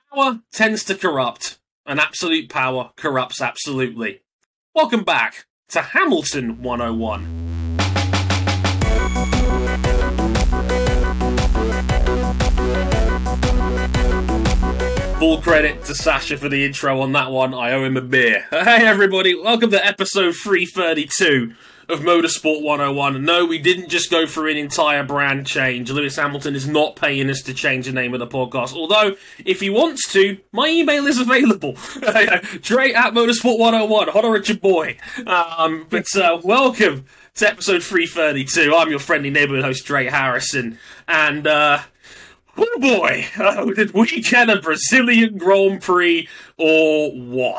Power tends to corrupt, and absolute power corrupts absolutely. Welcome back to Hamilton 101. Full credit to Sasha for the intro on that one. I owe him a beer. Hey everybody, welcome to episode 332 of Motorsport 101. No, we didn't just go for an entire brand change. Lewis Hamilton is not paying us to change the name of the podcast. Although, if he wants to, my email is available. Dre at Motorsport 101. Holler at your boy. Welcome to episode 332. I'm your friendly neighborhood host, Dre Harrison. And, oh boy, did we get a Brazilian Grand Prix or what?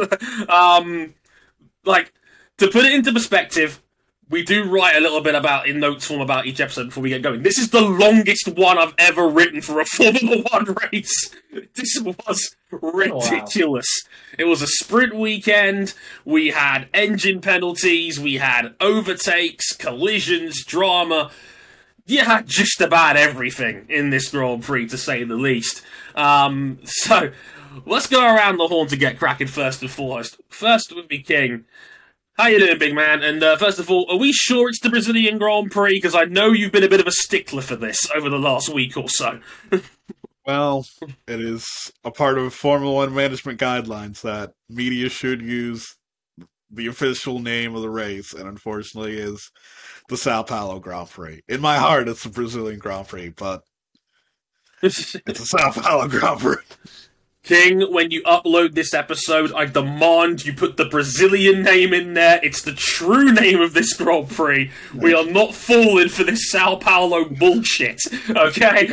To put it into perspective, we do write a little bit in notes form about each episode before we get going. This is the longest one I've ever written for a Formula One race. This was ridiculous. Oh, wow. It was a sprint weekend. We had engine penalties. We had overtakes, collisions, drama. You had just about everything in this Grand Prix, to say the least. So, let's go around the horn to get cracking first and foremost. First with me, King. How you doing, big man? And first of all, are we sure it's the Brazilian Grand Prix? Because I know you've been a bit of a stickler for this over the last week or so. Well, it is a part of Formula One management guidelines that media should use the official name of the race, and unfortunately is the Sao Paulo Grand Prix. In my heart, it's the Brazilian Grand Prix, but it's the Sao Paulo Grand Prix. King, when you upload this episode, I demand you put the Brazilian name in there. It's the true name of this Grand Prix. We are not falling for this Sao Paulo bullshit, okay?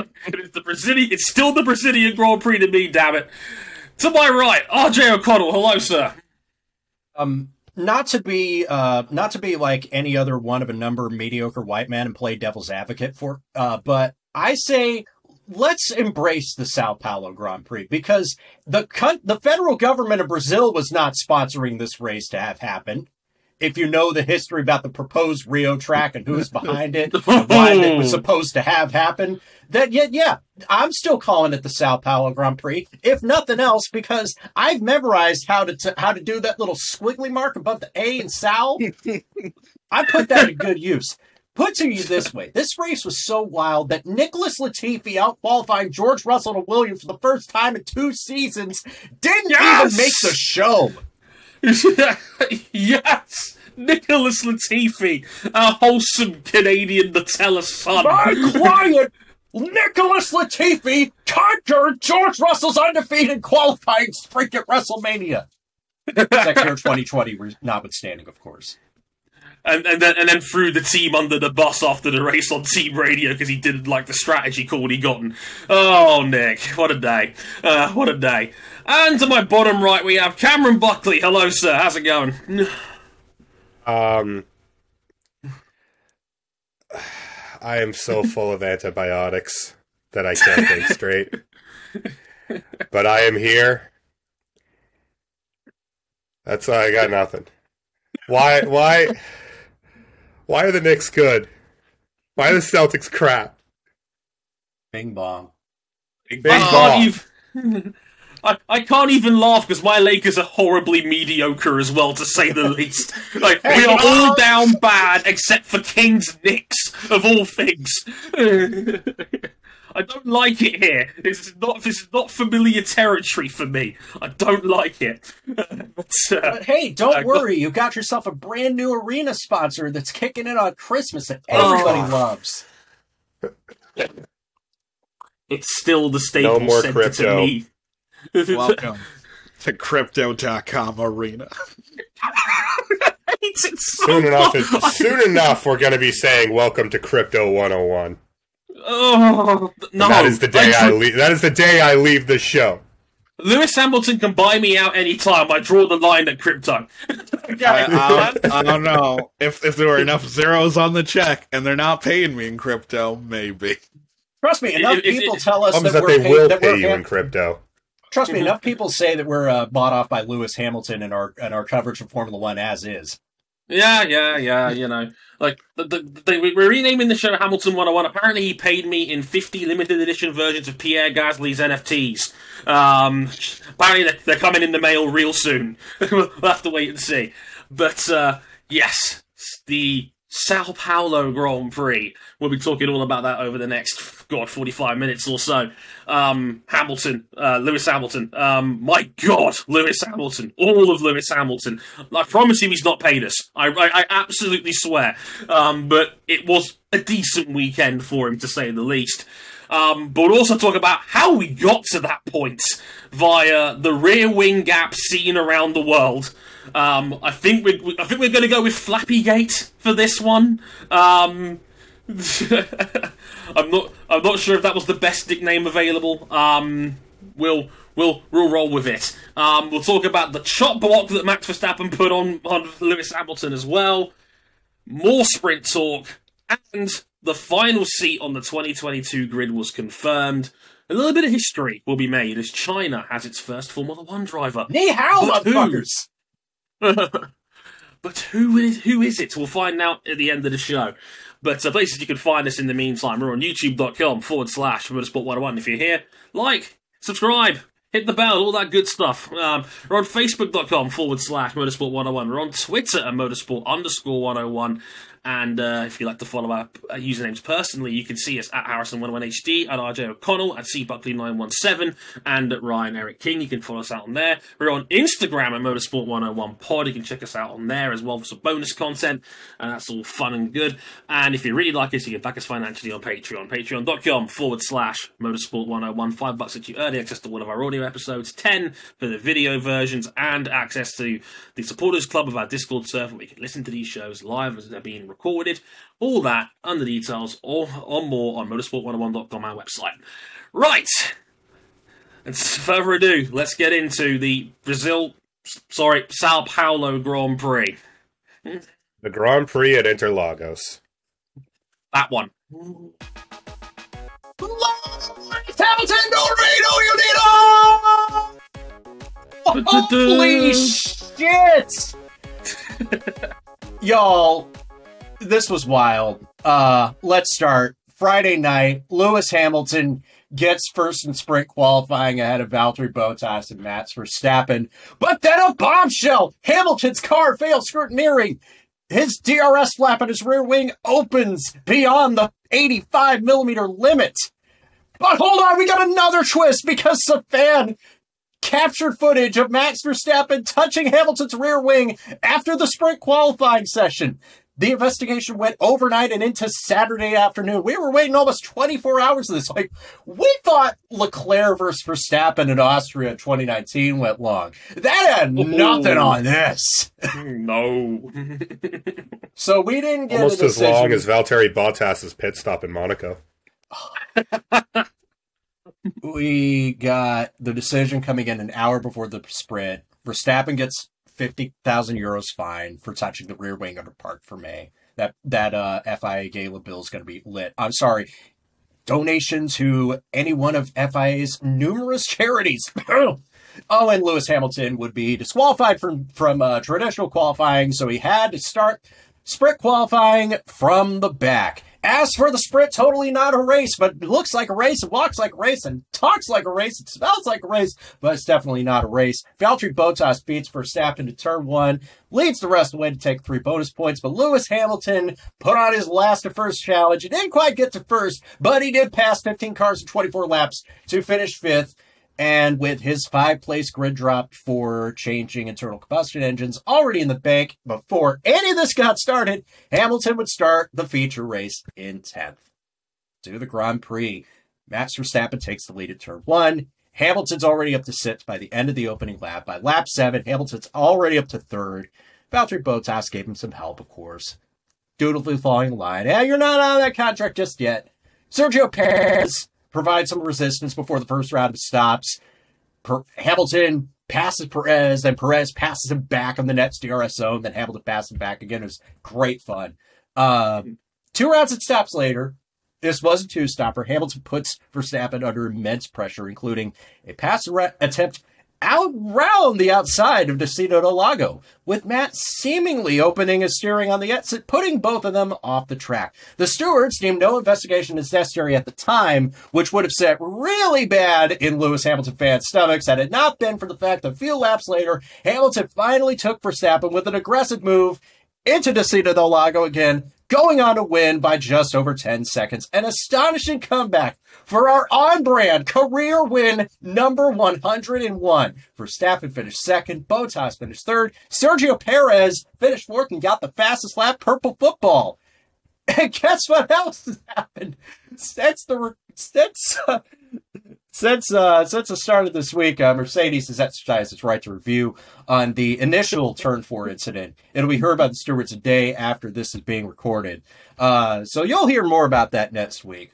It's still the Brazilian Grand Prix to me, damn it. To my right, RJ O'Connell. Hello, sir. Not to be like any other one of a number of mediocre white men and play devil's advocate but I say let's embrace the Sao Paulo Grand Prix, because the federal government of Brazil was not sponsoring this race to have happen. If you know the history about the proposed Rio track and who's behind it, why it was supposed to have happen, I'm still calling it the Sao Paulo Grand Prix, if nothing else, because I've memorized how to do that little squiggly mark above the A in Sao. I put that to good use. Put to you this way, this race was so wild that Nicholas Latifi out-qualifying George Russell to Williams for the first time in 2 seasons didn't even make the show. Yes! Nicholas Latifi, a wholesome Canadian Nutella son. My client, Nicholas Latifi, conquered George Russell's undefeated qualifying streak at WrestleMania. Second year 2020 notwithstanding, of course. And then threw the team under the bus after the race on team radio because he didn't like the strategy call he gotten. Oh, Nick, what a day. What a day. And to my bottom right, we have Cameron Buckley. Hello, sir. How's it going? I am so full of antibiotics that I can't think straight. But I am here. That's why I got nothing. Why are the Knicks good? Why are the Celtics crap? Bing bong. I can't even laugh because my Lakers are horribly mediocre as well, to say the least. Like, we are all down bad except for Kings Knicks, of all things. I don't like it here. This is not familiar territory for me. I don't like it. But hey, don't worry. You got yourself a brand new arena sponsor that's kicking in on Christmas that everybody loves. It's still the staple no more center crypto. To me. Welcome to Crypto.com Arena. Soon enough, we're going to be saying welcome to Crypto 101. Oh no! And that is the day I leave. That is the day I leave the show. Lewis Hamilton can buy me out anytime. I draw the line at crypto. Okay. I don't know if there were enough zeros on the check and they're not paying me in crypto. Maybe. Trust me, enough people tell us that they will pay you in crypto. Trust me, enough people say that we're bought off by Lewis Hamilton and our coverage of Formula One as is. Yeah. Like we're renaming the show Hamilton 101. Apparently, he paid me in 50 limited edition versions of Pierre Gasly's NFTs. Apparently, they're coming in the mail real soon. We'll have to wait and see. But yes, the Sao Paulo Grand Prix. We'll be talking all about that over the next 45 minutes or so. Lewis Hamilton. My God, Lewis Hamilton. All of Lewis Hamilton. I promise you he's not paid us. I absolutely swear. But it was a decent weekend for him, to say the least. But we'll also talk about how we got to that point via the rear wing gap seen around the world. I think we're going to go with Flappygate for this one. I'm not sure if that was the best nickname available. We'll roll with it. We'll talk about the chop block that Max Verstappen put on Lewis Hamilton as well. More sprint talk, and the final seat on the 2022 grid was confirmed. A little bit of history will be made as China has its first Formula One driver. Ni hao, motherfuckers! But who is it? We'll find out at the end of the show. But places you can find us in the meantime, we're on youtube.com/Motorsport101. If you're here, like, subscribe, hit the bell, all that good stuff. We're on facebook.com/Motorsport101. We're on Twitter at Motorsport_101. And if you like to follow our usernames personally, you can see us at Harrison11HD, at RJ O'Connell, at CBuckley917, and at Ryan Eric King. You can follow us out on there. We're on Instagram at Motorsport101pod. You can check us out on there as well for some bonus content, and that's all fun and good. And if you really like us, you can back us financially on Patreon. Patreon.com/Motorsport101. $5 gets you early access to all of our audio episodes, 10 for the video versions, and access to the supporters club of our Discord server where you can listen to these shows live as they're being recorded. All that under details or more on motorsport101.com, our website. Right. And further ado, let's get into the Sao Paulo Grand Prix. The Grand Prix at Interlagos. That one. Hamilton, holy shit! Y'all, this was wild. Let's start. Friday night, Lewis Hamilton gets first in sprint qualifying ahead of Valtteri Bottas and Max Verstappen. But then a bombshell! Hamilton's car fails scrutineering. His DRS flap on his rear wing opens beyond the 85mm limit. But hold on, we got another twist because a fan captured footage of Max Verstappen touching Hamilton's rear wing after the sprint qualifying session. The investigation went overnight and into Saturday afternoon. We were waiting almost 24 hours of this. Like, we thought Leclerc versus Verstappen in Austria 2019 went long. That had nothing on this. No. So we didn't get almost a decision. as long as Valtteri Bottas' pit stop in Monaco. We got the decision coming in an hour before the sprint. Verstappen gets 50,000 euros fine for touching the rear wing under Parc Fermé. That FIA gala bill is going to be lit. I'm sorry. Donation to any one of FIA's numerous charities. Oh, and Lewis Hamilton would be disqualified from traditional qualifying, so he had to start sprint qualifying from the back. As for the sprint, totally not a race, but it looks like a race, it walks like a race, and talks like a race, it smells like a race, but it's definitely not a race. Valtteri Bottas beats Verstappen to turn one, leads the rest of the way to take 3 bonus points, but Lewis Hamilton put on his last to first challenge. He didn't quite get to first, but he did pass 15 cars in 24 laps to finish 5th. And with his 5-place grid drop for changing internal combustion engines already in the bank before any of this got started, Hamilton would start the feature race in 10th. To the Grand Prix, Max Verstappen takes the lead at turn 1. Hamilton's already up to 6th by the end of the opening lap. By lap 7, Hamilton's already up to 3rd. Valtteri Bottas gave him some help, of course. Dutifully following the line. Hey, you're not out of that contract just yet. Sergio Perez provides some resistance before the first round of stops. Hamilton passes Perez, then Perez passes him back on the next DRS zone, then Hamilton passes him back again. It was great fun. 2 rounds of stops later, this was a 2-stopper. Hamilton puts Verstappen under immense pressure, including a pass attempt around the outside of Decido del Lago, with Matt seemingly opening his steering on the exit, putting both of them off the track. The stewards deemed no investigation as necessary at the time, which would have set really bad in Lewis Hamilton fans' stomachs had it not been for the fact that a few laps later, Hamilton finally took Verstappen with an aggressive move into Decido del Lago again, going on to win by just over 10 seconds. An astonishing comeback for our on-brand career win number 101. Verstappen finished second, Bottas finished third, Sergio Perez finished fourth and got the fastest lap, purple football. And guess what else has happened? Since the start of this week, Mercedes has exercised its right to review on the initial Turn 4 incident. It'll be heard by the stewards a day after this is being recorded. So you'll hear more about that next week.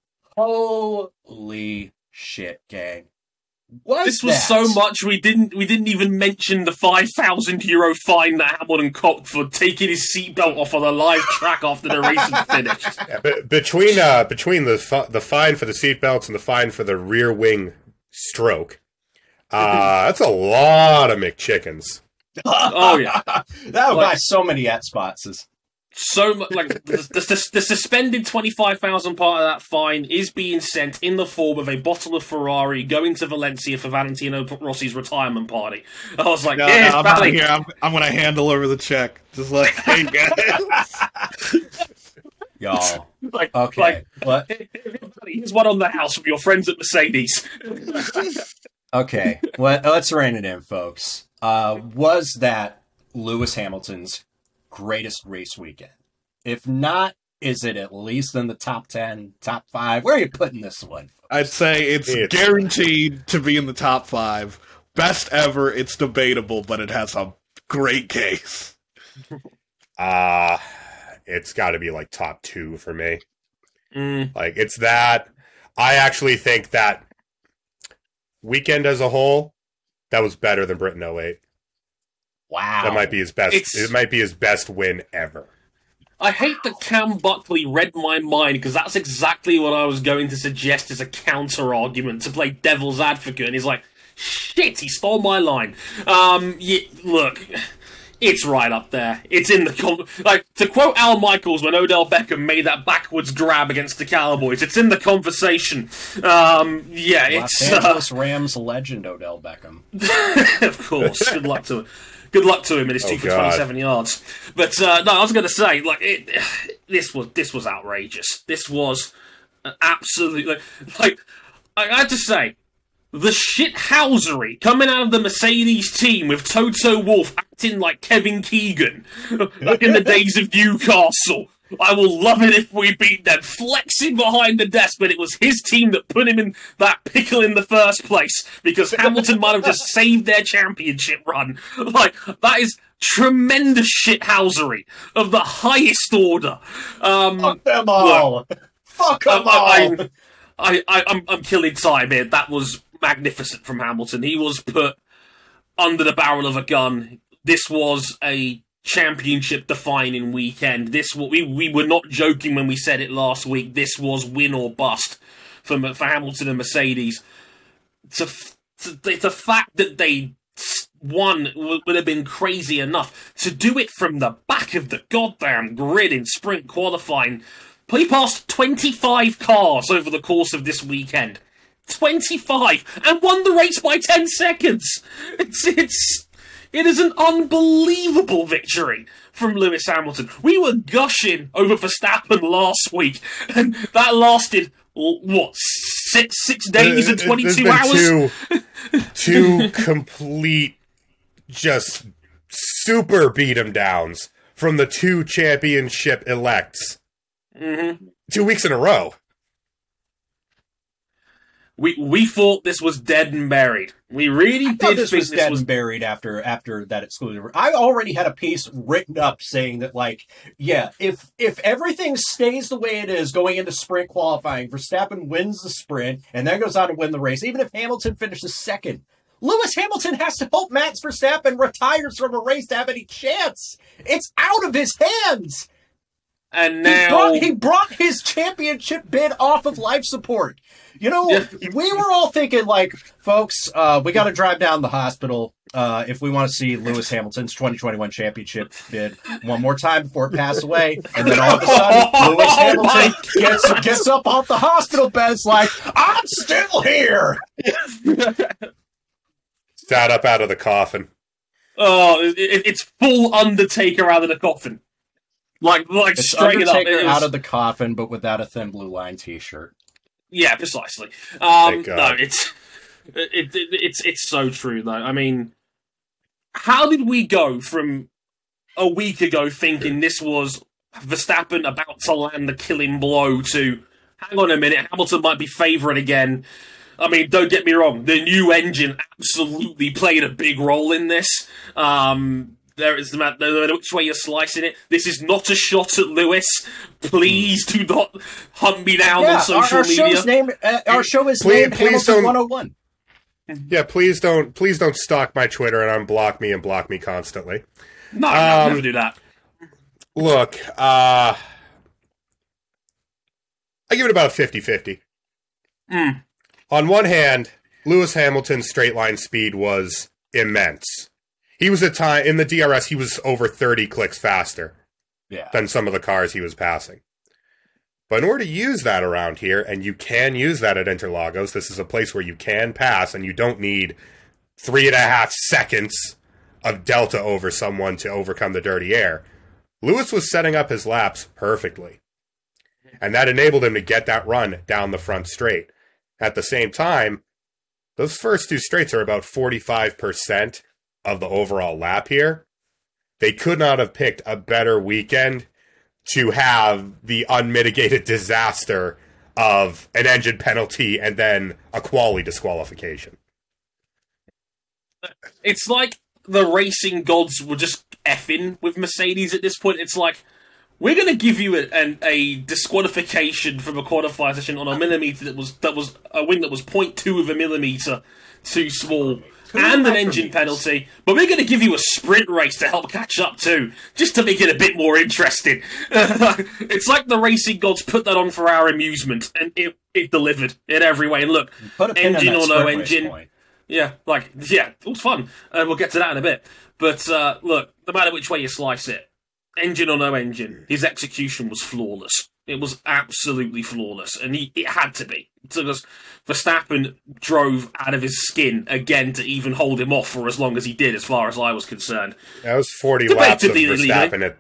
Holy shit, gang. This was so much we didn't even mention the €5,000 fine that Hamilton copped for taking his seatbelt off on a live track after the race had finished. Yeah, but between the fine for the seatbelts and the fine for the rear wing stroke, that's a lot of McChickens. Oh yeah, that would buy so many Xboxes. So much, like the suspended 25,000 part of that fine is being sent in the form of a bottle of Ferrari going to Valencia for Valentino Rossi's retirement party. I was like, yeah, I'm out here. I'm going to handle over the check. Just like, hey guys, y'all. Okay, what? Here's one on the house from your friends at Mercedes. Okay, well, let's rein it in, folks. Was that Lewis Hamilton's greatest race weekend? If not, is it at least in the top 10, top 5? Where are you putting this one? I'd say it's guaranteed to be in the top 5. Best ever, it's debatable, but it has a great case. It's got to be like top 2 for me. Like, it's that. I actually think that weekend as a whole, that was better than Britain 08. Wow. That might be his best. It might be his best win ever. I hate that Cam Buckley read my mind, because that's exactly what I was going to suggest as a counter-argument, to play devil's advocate, and he's like, shit, he stole my line. Look, it's right up there. It's in the... like, to quote Al Michaels when Odell Beckham made that backwards grab against the Cowboys, it's in the conversation. Los Angeles Rams legend Odell Beckham. Of course, good luck to it. Good luck to him in his 2 for 27 yards. But no, I was going to say, like, this was outrageous. This was absolutely like I had to say, the shithousery coming out of the Mercedes team with Toto Wolff acting like Kevin Keegan, like in the days of Newcastle. I will love it if we beat them. Flexing behind the desk, but it was his team that put him in that pickle in the first place, because Hamilton might have just saved their championship run. Like, that is tremendous shithousery of the highest order. Fuck them all. Fuck them all. I'm killing time here. That was magnificent from Hamilton. He was put under the barrel of a gun. This was a championship-defining weekend. We were not joking when we said it last week. This was win or bust for Hamilton and Mercedes. The fact that they won would have been crazy enough. To do it from the back of the goddamn grid in sprint qualifying. He passed 25 cars over the course of this weekend. 25! And won the race by 10 seconds! It is an unbelievable victory from Lewis Hamilton. We were gushing over Verstappen last week, and that lasted, what, six days and 22 hours? Two complete, just super beat-em-downs from the 2 championship elects. 2 weeks in a row. We thought this was dead and buried. We really did this think was this dead was and buried after that exclusive. I already had a piece written up saying that, like, yeah, if everything stays the way it is going into sprint qualifying, Verstappen wins the sprint and then goes on to win the race, even if Hamilton finishes second, Lewis Hamilton has to hope Max Verstappen retires from a race to have any chance. It's out of his hands. And now he brought his championship bid off of life support. We were all thinking, like, folks, we got to drive down the hospital if we want to see Lewis Hamilton's 2021 championship bid one more time before it passed away. And then all of a sudden, Lewis Hamilton gets up off the hospital bed. It's like, I'm still here. Sat up out of the coffin. Oh, it's full Undertaker out of the coffin. Like it's straight Undertaker up. out of the coffin, but without a Thin Blue Line t-shirt. Yeah, precisely. Thank God. No, it's so true though. I mean, how did we go from a week ago thinking this was Verstappen about to land the killing blow to, hang on a minute, Hamilton might be favourite again? I mean, don't get me wrong, the new engine absolutely played a big role in this. There is no matter which way you're slicing it. This is not a shot at Lewis. Please do not hunt me down on social media. Our show is named Hamilton 101. Yeah, please don't stalk my Twitter and unblock me and block me constantly. No, I'll never do that. Look, I give it about a 50-50. On one hand, Lewis Hamilton's straight line speed was immense. He was at time in the DRS, he was over 30 clicks faster than some of the cars he was passing. But in order to use that around here, and you can use that at Interlagos, this is a place where you can pass and you don't need 3.5 seconds of delta over someone to overcome the dirty air. Lewis was setting up his laps perfectly. And that enabled him to get that run down the front straight. At the same time, those first two straights are about 45% of the overall lap here. They could not have picked a better weekend to have the unmitigated disaster of an engine penalty and then a quali disqualification. It's like the racing gods were just effing with Mercedes at this point. It's like, we're going to give you a disqualification from a qualifying session on a millimeter that was a wing that was 0.2 of a millimeter too small, and an engine penalty, but we're going to give you a sprint race to help catch up too, just to make it a bit more interesting. It's like the racing gods put that on for our amusement, and it delivered in every way. And look, engine or no engine, it was fun. We'll get to that in a bit. But look, no matter which way you slice it, engine or no engine, his execution was flawless. It was absolutely flawless, and it had to be. Because Verstappen drove out of his skin again to even hold him off for as long as he did, as far as I was concerned. That was 40 laps of Verstappen.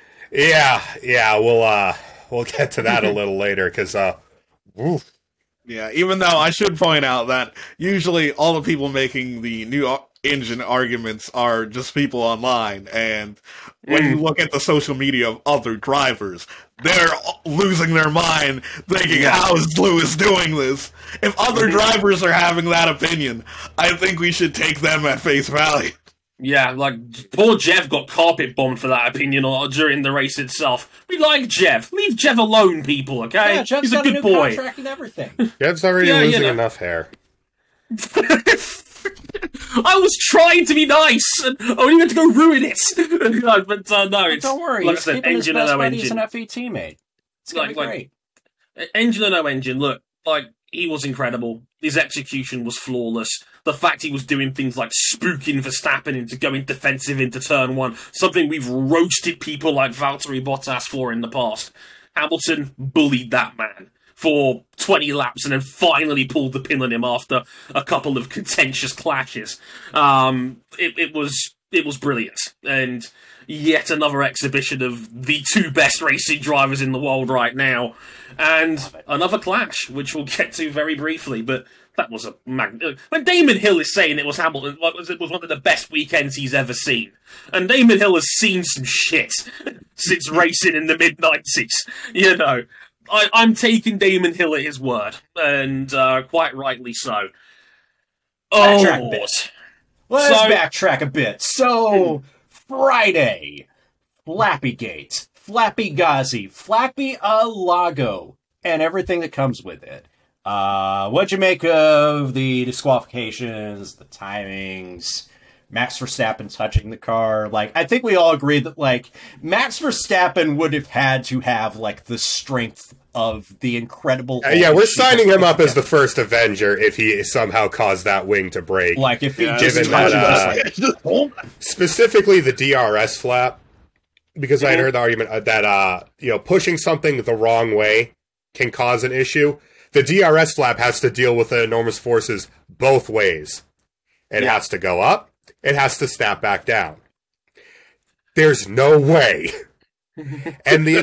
We'll get to that a little later, because, Yeah, even though I should point out that usually all the people making the new engine arguments are just people online, and when you look at the social media of other drivers, they're losing their mind thinking, how is Lewis doing this? If other drivers are having that opinion, I think we should take them at face value. Yeah, like, poor Jeff got carpet bombed for that opinion during the race itself. We like Jeff. Leave Jeff alone, people, okay? Yeah, Jeff's He's a good boy. Contract and everything. Jeff's already losing enough hair. I was trying to be nice, and I only had to go ruin it. But no, it's... Don't worry, like he's I said, keeping his engine or best no buddy as engine. an FE teammate. It's gonna be great. Engine or no engine, look, like, he was incredible. His execution was flawless. The fact he was doing things like spooking Verstappen into going defensive into turn one, something we've roasted people like Valtteri Bottas for in the past. Hamilton bullied that man for 20 laps and then finally pulled the pin on him after a couple of contentious clashes. It was brilliant. And yet another exhibition of the two best racing drivers in the world right now. And another clash, which we'll get to very briefly, but that was when Damon Hill is saying it was Hamilton, it was one of the best weekends he's ever seen. And Damon Hill has seen some shit since racing in the mid-90s. You know, I'm taking Damon Hill at his word, and quite rightly so. Backtrack a bit. Let's backtrack a bit. So, Friday, Flappygate, Flappy Ghazi, Flappy Alago, and everything that comes with it. What'd you make of the disqualifications, the timings, Max Verstappen touching the car? Like, I think we all agree that, like, Max Verstappen would have had to have, like, the strength of the incredible. Yeah, we're old signing him up as the together. first Avenger if he somehow caused that wing to break. Like if he Yeah, just given touches that, us, like, Specifically the DRS flap, because I had heard the argument that pushing something the wrong way can cause an issue. The DRS flap has to deal with the enormous forces both ways. It has to go up. It has to snap back down. There's no way. And the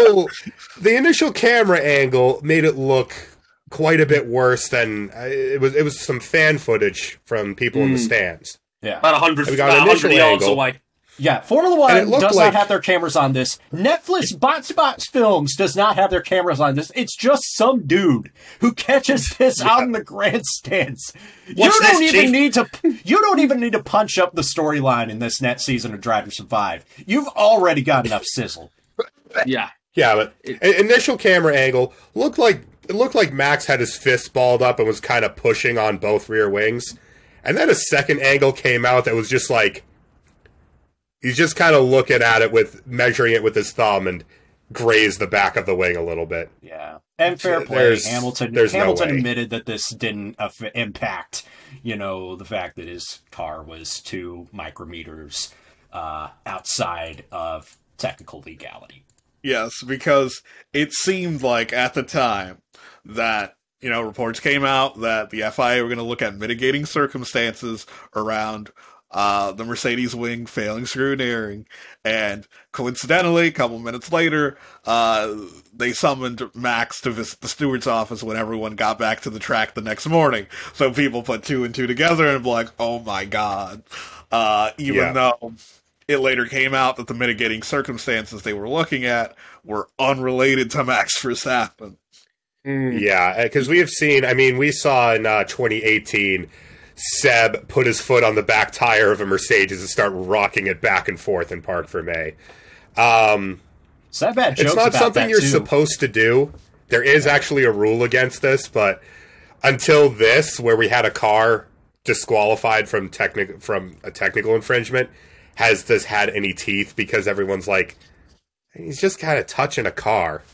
initial camera angle made it look quite a bit worse than it was some fan footage from people in the stands. yeah. About 100, We got about an initial 100 yards angle. away. Yeah, Formula And it One looked does like- not have their cameras on this. Netflix Box Films does not have their cameras on this. It's just some dude who catches this out in the grandstands. You What's don't this, even Chief? need to punch up the storyline in this next season of Drive to Survive. You've already got enough sizzle. Yeah. Yeah, but initial camera angle looked like Max had his fists balled up and was kind of pushing on both rear wings. And then a second angle came out that was just like he's just kind of looking at it measuring it with his thumb and grazed the back of the wing a little bit. Yeah, and fair play. There's Hamilton no way. admitted that this didn't impact, the fact that his car was 2 micrometers outside of technical legality. Yes, because it seemed like at the time that, reports came out that the FIA were going to look at mitigating circumstances around the Mercedes wing failing scrutineering, and coincidentally, a couple minutes later, they summoned Max to visit the steward's office when everyone got back to the track the next morning. So people put 2 and 2 together and be like, "Oh my god!" Even though it later came out that the mitigating circumstances they were looking at were unrelated to Max Verstappen. Yeah, because we saw in 2018, Seb put his foot on the back tire of a Mercedes and start rocking it back and forth in Parc Fermé. Seb had jokes It's not about something that you're too. supposed to do. There is actually a rule against this, but until this, where we had a car disqualified from a technical infringement, has this had any teeth? Because everyone's like, he's just kind of touching a car.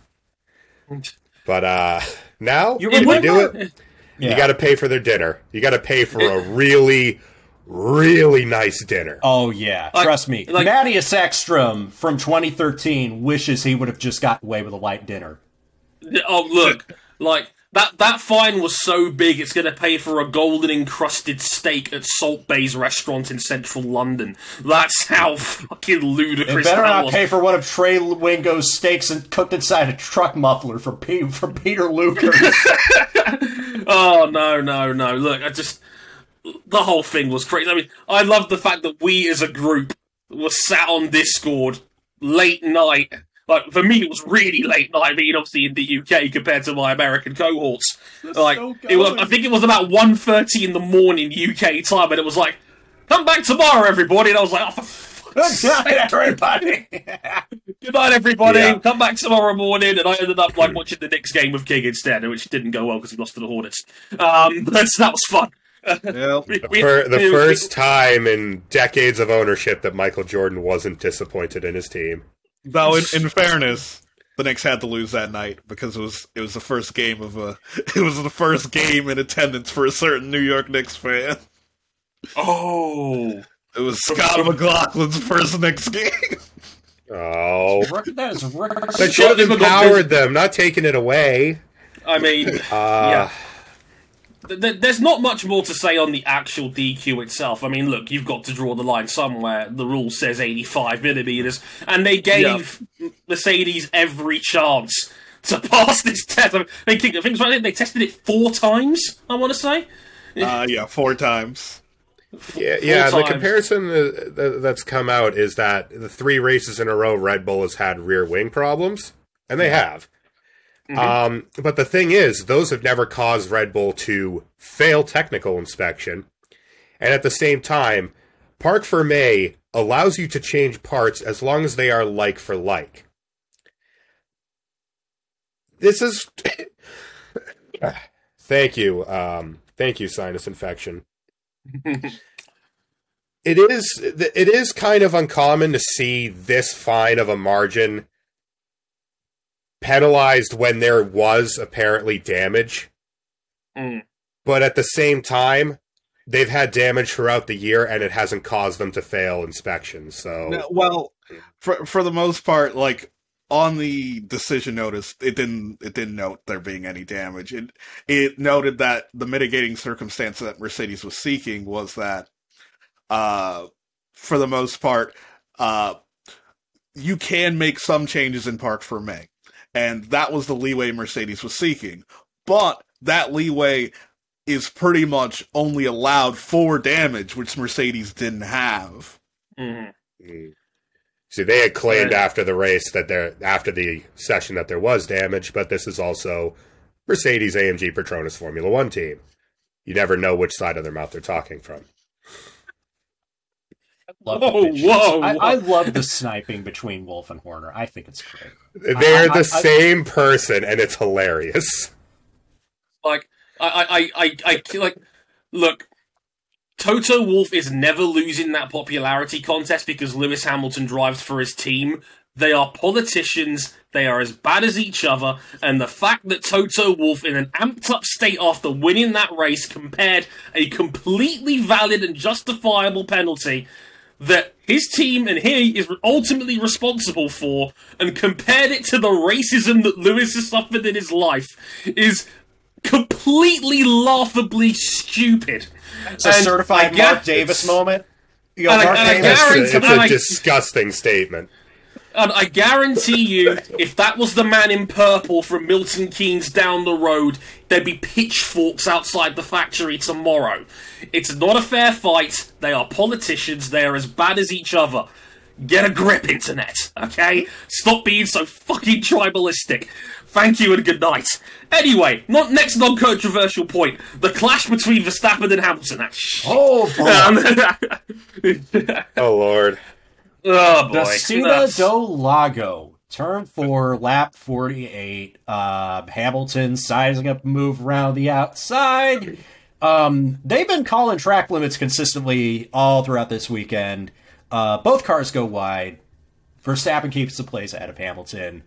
But now, You if you remember? do it, Yeah. you got to pay for their dinner. You got to pay for a really, really nice dinner. Oh yeah, trust me. like- Mattias Ekstrom from 2013 wishes he would have just got away with a light dinner. Oh, look. Like, that fine was so big it's going to pay for a golden encrusted steak at Salt Bay's restaurant in central London. That's how fucking It ludicrous better that not was. pay for one of Trey Wingo's steaks and cooked inside a truck muffler from Peter Luger. Oh, no. Look, the whole thing was crazy. I mean, I love the fact that we as a group were sat on Discord late night. Like, for me, it was really late night. I mean, obviously in the UK compared to my American cohorts. Like, I think it was about 1:30 in the morning UK time, and it was like, come back tomorrow, everybody. And I was like, oh, for fuck's Good night, everybody. Good night, everybody. Yeah. Come back tomorrow morning. And I ended up watching the Knicks game of King instead, which didn't go well because he lost to the Hornets. But that was fun. Yeah. For the first time in decades of ownership that Michael Jordan wasn't disappointed in his team. Though, in fairness, the Knicks had to lose that night because it was the first game in attendance for a certain New York Knicks fan. Oh. It was Scott McLaughlin's first Knicks game. Oh, That is that should have empowered them, not taking it away. I mean, yeah. There's not much more to say on the actual DQ itself. I mean, look, you've got to draw the line somewhere. The rule says 85 millimeters, and they gave Mercedes every chance to pass this test. I mean, they tested it 4 times, I want to say. 4 times. Yeah. The times. comparison that's come out is that the 3 races in a row, Red Bull has had rear wing problems, and they have. But the thing is, those have never caused Red Bull to fail technical inspection. And at the same time, Parc Fermé allows you to change parts as long as they are like for like. This is... Thank you. Thank you, sinus infection. It is kind of uncommon to see this fine of a margin penalized when there was apparently damage. But at the same time, they've had damage throughout the year, and it hasn't caused them to fail inspections. So, well, for the most part, like on the decision notice, it didn't note there being any damage. It noted that the mitigating circumstance that Mercedes was seeking was that, for the most part, you can make some changes in Parc Fermé, and that was the leeway Mercedes was seeking. But that leeway is pretty much only allowed for damage, which Mercedes didn't have. See, they had claimed after the race after the session that there was damage, but this is also Mercedes AMG Petronas Formula One team. You never know which side of their mouth they're talking from. I love the sniping between Wolf and Horner. I think it's great. They're the same person, and it's hilarious. Look, Toto Wolff is never losing that popularity contest because Lewis Hamilton drives for his team. They are politicians, they are as bad as each other, and the fact that Toto Wolff, in an amped up state after winning that race, compared a completely valid and justifiable penalty that his team and he is ultimately responsible for, and compared it to the racism that Lewis has suffered in his life, is completely laughably stupid. It's a certified Mark Davis moment. It's a disgusting statement. And I guarantee you, if that was the man in purple from Milton Keynes down the road, there'd be pitchforks outside the factory tomorrow. It's not a fair fight. They are politicians. They are as bad as each other. Get a grip, Internet, okay? Stop being so fucking tribalistic. Thank you and good night. Anyway, next non-controversial point. The clash between Verstappen and Hamilton. Oh, Lord. Oh, boy. Descida do Lago. Turn 4, lap 48. Hamilton sizing up a move around the outside. They've been calling track limits consistently all throughout this weekend. Both cars go wide. Verstappen keeps the place ahead of Hamilton.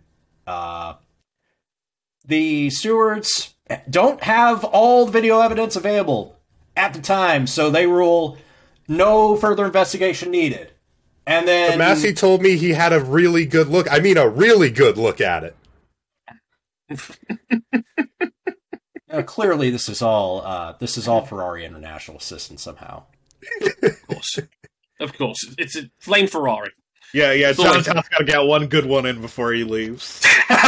The stewards don't have all the video evidence available at the time, so they rule no further investigation needed. And then Massey told me he had a really good look. I mean, a really good look at it. Clearly, this is all Ferrari International assistance somehow. Of course, it's a flame Ferrari. Yeah. John's got to get one good one in before he leaves.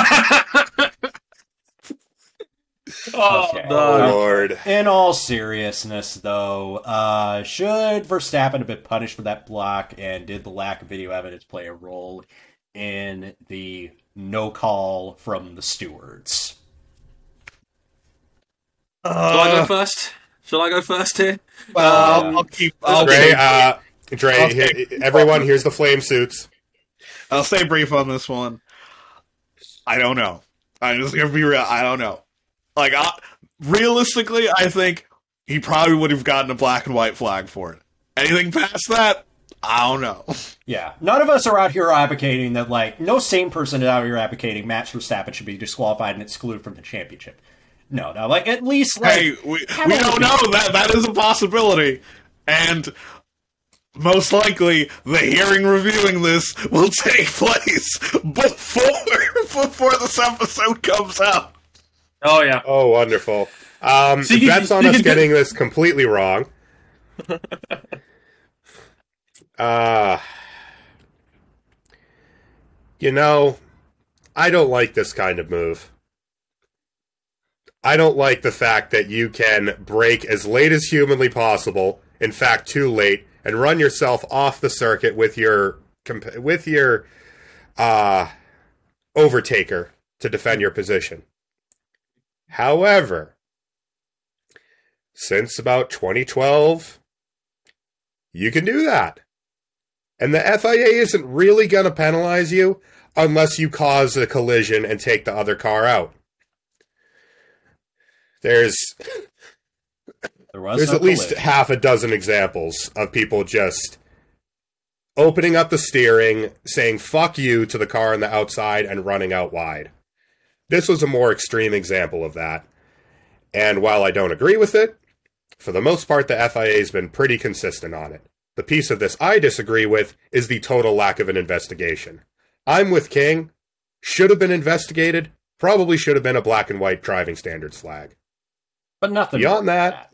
Okay. Oh, Lord. In all seriousness, though, should Verstappen have been punished for that block, and did the lack of video evidence play a role in the no call from the stewards? Shall I go first here? Well, Dre, everyone, here's the flame suits. I'll stay brief on this one. I don't know. I'm just going to be real. I don't know. Like, realistically, I think he probably would have gotten a black and white flag for it. Anything past that, I don't know. Yeah, none of us are out here advocating that, like, no sane person is out here advocating Max Verstappen should be disqualified and excluded from the championship. No, like, at least, like... Hey, we don't know. That is a possibility. And most likely, the hearing reviewing this will take place before this episode comes out. Oh, yeah. Oh, wonderful. That's on us getting this completely wrong. You know, I don't like this kind of move. I don't like the fact that you can brake as late as humanly possible, in fact, too late, and run yourself off the circuit with your overtaker to defend your position. However, since about 2012, you can do that. And the FIA isn't really going to penalize you unless you cause a collision and take the other car out. There's at least half a dozen examples of people just opening up the steering, saying fuck you to the car on the outside, and running out wide. This was a more extreme example of that. And while I don't agree with it, for the most part, the FIA has been pretty consistent on it. The piece of this I disagree with is the total lack of an investigation. I'm with King. Should have been investigated. Probably should have been a black and white driving standards flag. But nothing Beyond that,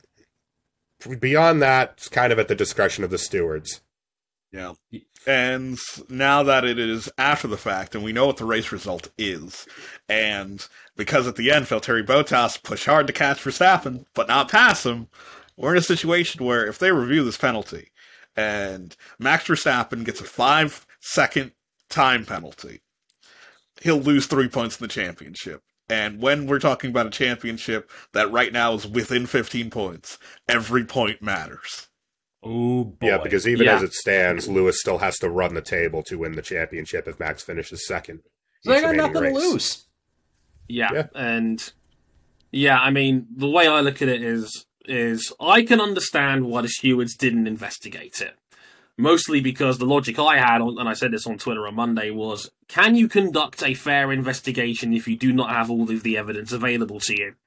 it's kind of at the discretion of the stewards. Yeah. And now that it is after the fact, and we know what the race result is, and because at the end, Valtteri Bottas pushed hard to catch Verstappen, but not pass him, we're in a situation where if they review this penalty, and Max Verstappen gets a 5-second time penalty, he'll lose 3 points in the championship. And when we're talking about a championship that right now is within 15 points, every point matters. Oh, boy. Yeah, because even as it stands, Lewis still has to run the table to win the championship if Max finishes second. So they got nothing to lose. Yeah, and I mean, the way I look at it is I can understand why the stewards didn't investigate it. Mostly because the logic I had, and I said this on Twitter on Monday, was, can you conduct a fair investigation if you do not have all of the evidence available to you?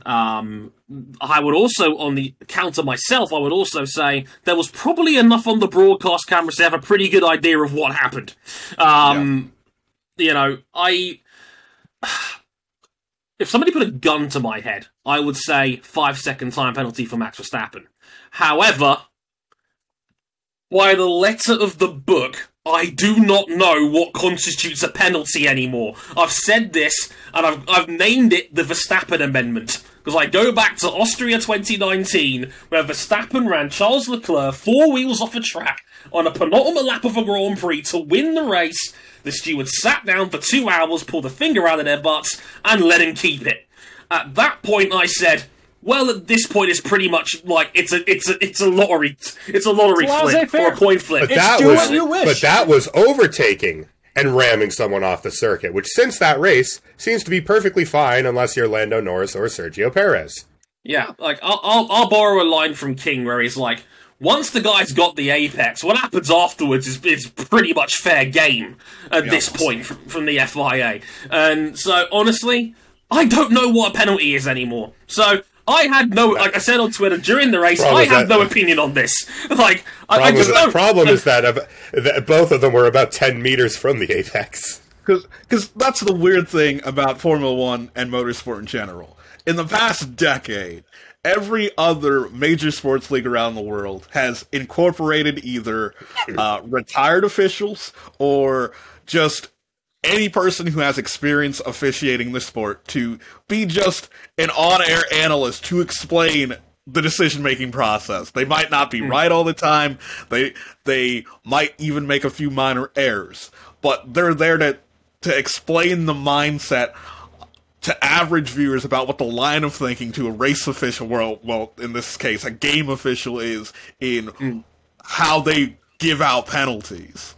I would also, on the counter myself, I would also say there was probably enough on the broadcast cameras to have a pretty good idea of what happened. You know, if somebody put a gun to my head, I would say 5-second time penalty for Max Verstappen. However, by the letter of the book, I do not know what constitutes a penalty anymore. I've said this, and I've named it the Verstappen Amendment. Because I go back to Austria 2019, where Verstappen ran Charles Leclerc 4 wheels off a track on a penultimate lap of a Grand Prix to win the race. The stewards sat down for 2 hours, pulled a finger out of their butts, and let him keep it. At that point, I said, well, at this point, it's pretty much like it's a lottery. It's a lottery flip or a coin flip. But that was overtaking and ramming someone off the circuit, which since that race seems to be perfectly fine unless you're Lando Norris or Sergio Perez. Yeah, like I'll borrow a line from King where he's like, once the guy's got the apex, what happens afterwards is pretty much fair game at this point from the FIA. And so, honestly, I don't know what a penalty is anymore. So I had no, like I said on Twitter during the race, I have no opinion on this. Like, the problem is that both of them were about 10 meters from the apex. Because that's the weird thing about Formula One and motorsport in general. In the past decade, every other major sports league around the world has incorporated either retired officials or just any person who has experience officiating the sport to be just an on-air analyst to explain the decision-making process. They might not be right all the time. They might even make a few minor errors, but they're there to explain the mindset to average viewers about what the line of thinking to a race official, well, in this case, a game official is in how they give out penalties.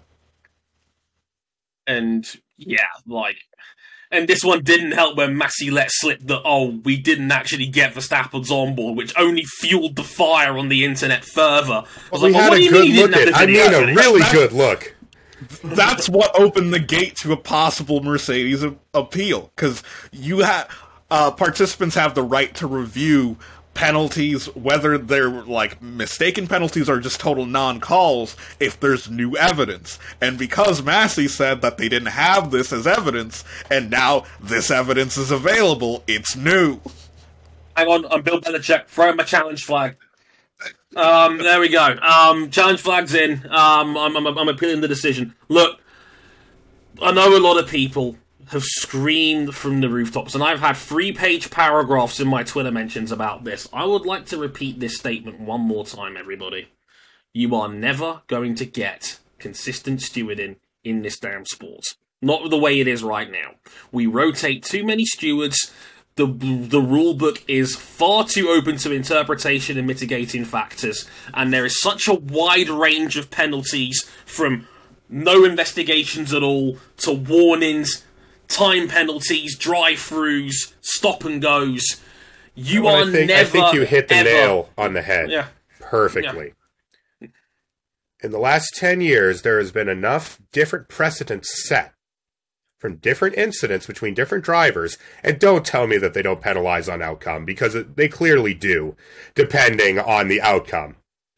And yeah, and this one didn't help when Massey let slip that, we didn't actually get Verstappen's onboard, which only fueled the fire on the internet further. Well, we had a good look at it. I mean, a really good look. That's what opened the gate to a possible Mercedes appeal, because you have participants have the right to review penalties, whether they're like mistaken penalties or just total non-calls, if there's new evidence. And because Massey said that they didn't have this as evidence, and now this evidence is available, it's new. Hang on, I'm Bill Belichick. Throw him a challenge flag. There we go. Challenge flag's in. I'm appealing the decision. Look, I know a lot of people have screamed from the rooftops, and I've had 3-page paragraphs in my Twitter mentions about this. I would like to repeat this statement one more time, everybody. You are never going to get consistent stewarding in this damn sport. Not the way it is right now. We rotate too many stewards. The rule book is far too open to interpretation and mitigating factors, and there is such a wide range of penalties from no investigations at all to warnings, time penalties, drive-throughs, stop and goes. I think you hit the nail on the head perfectly. Yeah. In the last 10 years, there has been enough different precedents set from different incidents between different drivers, and don't tell me that they don't penalize on outcome, because they clearly do, depending on the outcome.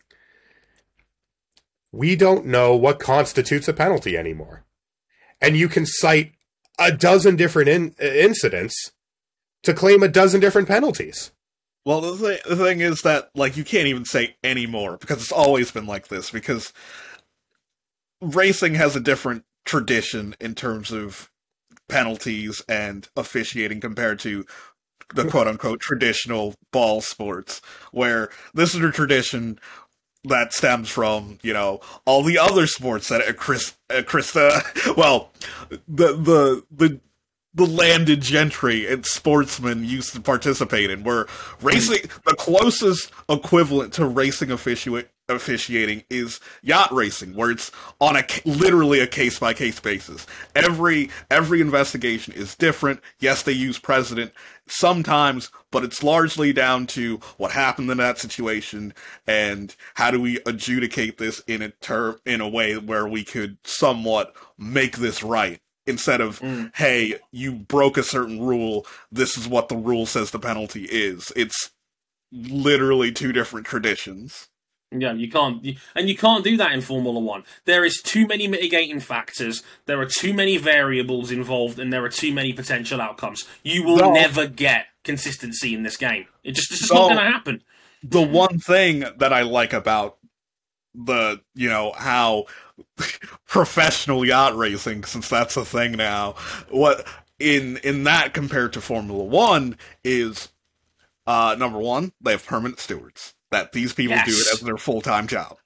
We don't know what constitutes a penalty anymore. And you can cite a dozen different incidents to claim a dozen different penalties. Well, the thing is that, like, you can't even say anymore, because it's always been like this, because racing has a different tradition in terms of penalties and officiating compared to the quote-unquote traditional ball sports, where this is a tradition that stems from, you know, all the other sports that the landed gentry and sportsmen used to participate in, where racing, the closest equivalent to racing officiating is yacht racing, where it's on literally a case-by-case basis. Every investigation is different. Yes, they use precedent sometimes, but it's largely down to what happened in that situation and how do we adjudicate this in a way where we could somewhat make this right. Instead of, hey, you broke a certain rule, this is what the rule says the penalty is. It's literally two different traditions. Yeah, you can't do that in Formula One. There is too many mitigating factors, there are too many variables involved, and there are too many potential outcomes. You will never get consistency in this game. It's just not going to happen. The one thing that I like about how professional yacht racing, since that's a thing now, what in that compared to Formula One is number one, they have permanent stewards, that these people do it as their full-time job.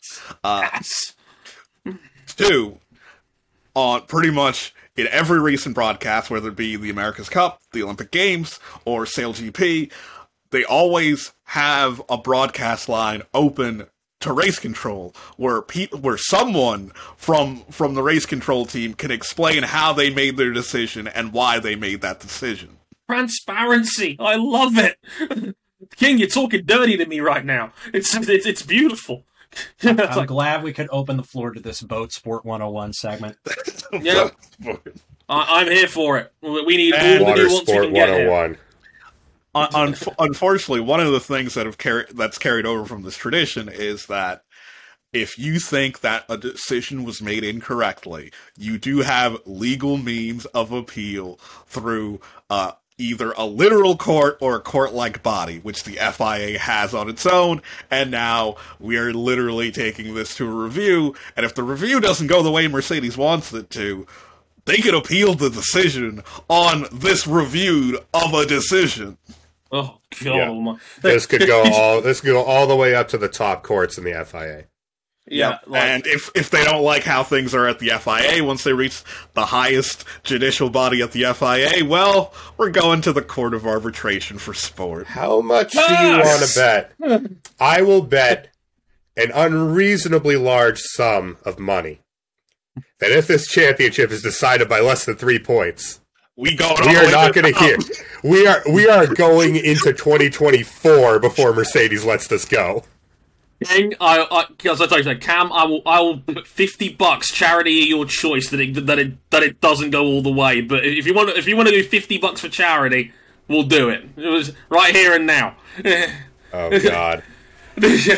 Two, on pretty much in every recent broadcast, whether it be the America's Cup, the Olympic Games, or SailGP, they always have a broadcast line open to race control, where someone from the race control team can explain how they made their decision and why they made that decision. Transparency, I love it. King, you're talking dirty to me right now. It's beautiful. I'm glad we could open the floor to this Boat Sport 101 segment. Yeah, I'm here for it. We need all the Water nuance we Sport can get 101. here. Unfortunately, one of the things that's carried over from this tradition is that if you think that a decision was made incorrectly, you do have legal means of appeal through either a literal court or a court-like body, which the FIA has on its own, and now we are literally taking this to a review, and if the review doesn't go the way Mercedes wants it to, they could appeal the decision on this review of a decision. Oh God! Yeah. This could go all the way up to the top courts in the FIA. Yeah, and if they don't like how things are at the FIA, once they reach the highest judicial body at the FIA, well, we're going to the Court of Arbitration for Sport. How much do you want to bet? I will bet an unreasonably large sum of money that if this championship is decided by less than 3 points, we are not going to hear. We are going into 2024 before Mercedes lets this go. King, as I told you, Cam, I will put $50 charity at your choice that it doesn't go all the way. But if you want to do $50 for charity, we'll do it. It was right here and now. Oh God! you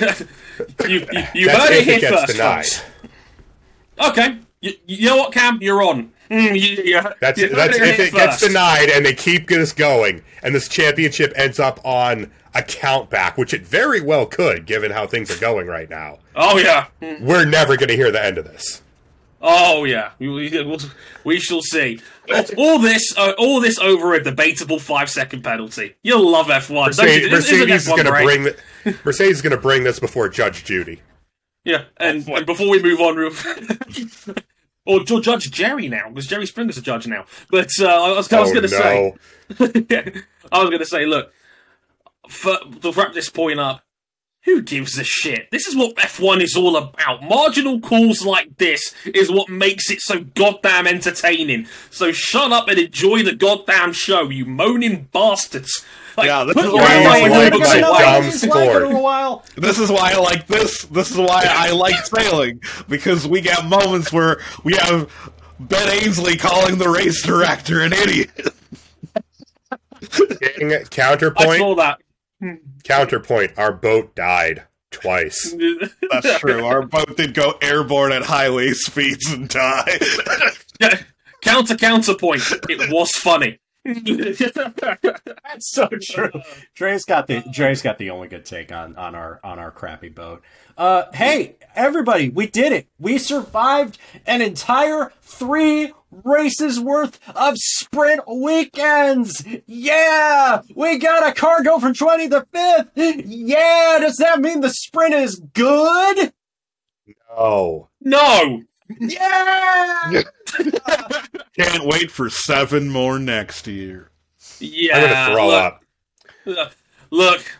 heard it here first, folks. Okay, you know what, Cam, you're on. That's if it gets denied and they keep this going, and this championship ends up on a count back, which it very well could, given how things are going right now. Oh yeah, we're never going to hear the end of this. Oh yeah, we shall see. All this over a debatable 5-second penalty. You'll love F1. Mercedes is going to bring this before Judge Judy. Yeah, and before we move on, or Judge Jerry now, because Jerry Springer's a judge now. But I was going to say, look, to wrap this point up, who gives a shit? This is what F1 is all about. Marginal calls like this is what makes it so goddamn entertaining. So shut up and enjoy the goddamn show, you moaning bastards. Like, yeah, this is why I like this. This is why I like sailing, because we get moments where we have Ben Ainsley calling the race director an idiot. I Counterpoint. saw that. Counterpoint. Our boat died twice. That's true. Our boat did go airborne at highway speeds and die. Counterpoint. It was funny. That's so true. Dre's got the only good take on our crappy boat. Hey, everybody, we did it. We survived an entire 3 races worth of sprint weekends. Yeah, we got a cargo from 20 to 5th. Yeah, does that mean the sprint is good? No. No. Yeah. Can't wait for 7 more next year. Yeah. I'm gonna throw up. Look,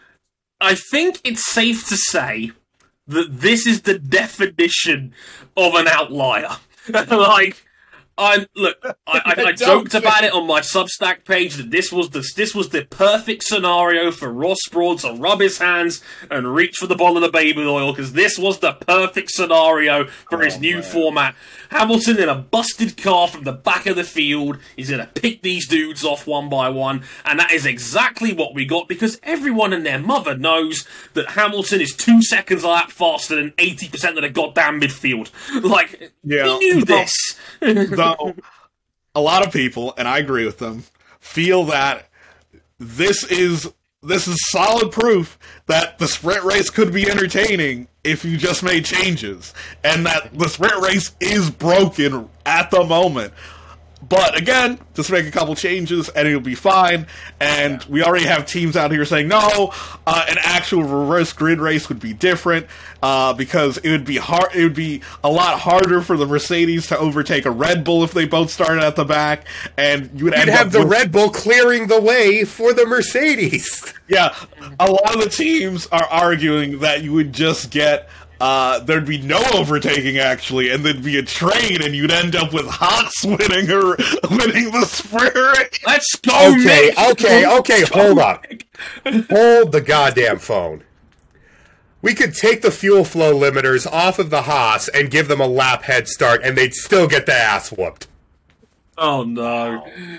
I think it's safe to say that this is the definition of an outlier. Like, I joked about it on my Substack page that this was the perfect scenario for Ross Brawn to rub his hands and reach for the bottle of the baby oil, because this was the perfect scenario for his new format. Hamilton in a busted car from the back of the field. He's going to pick these dudes off one by one, and that is exactly what we got, because everyone and their mother knows that Hamilton is 2 seconds a lap faster than 80% of the goddamn midfield. Like, Yeah. we knew this. Though a lot of people, and I agree with them, feel that this is solid proof that the sprint race could be entertaining if you just made changes, and that the sprint race is broken at the moment. But again, just make a couple changes and it'll be fine. And we already have teams out here saying, no, an actual reverse grid race would be different, because it would be hard. It would be a lot harder for the Mercedes to overtake a Red Bull if they both started at the back, and you would You'd end have up the with, Red Bull clearing the way for the Mercedes. Yeah, a lot of the teams are arguing that you would just get. There'd be no overtaking, actually, and there'd be a train, and you'd end up with Haas winning the sprint race. Let's go, Okay, Mick! okay, hold up. Hold the goddamn phone. We could take the fuel flow limiters off of the Haas and give them a lap head start, and they'd still get their ass whooped. Oh no.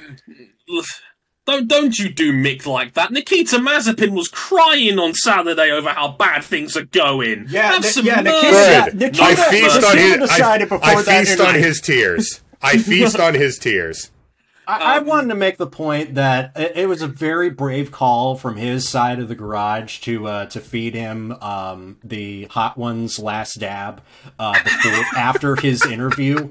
Don't you do Mick like that. Nikita Mazepin was crying on Saturday over how bad things are going. Yeah, Have some yeah, mercy. Nikita I feast on his. decided before I that feast in- on his tears. I feast on his tears. I wanted to make the point that it was a very brave call from his side of the garage to feed him the Hot Ones last dab after his interview.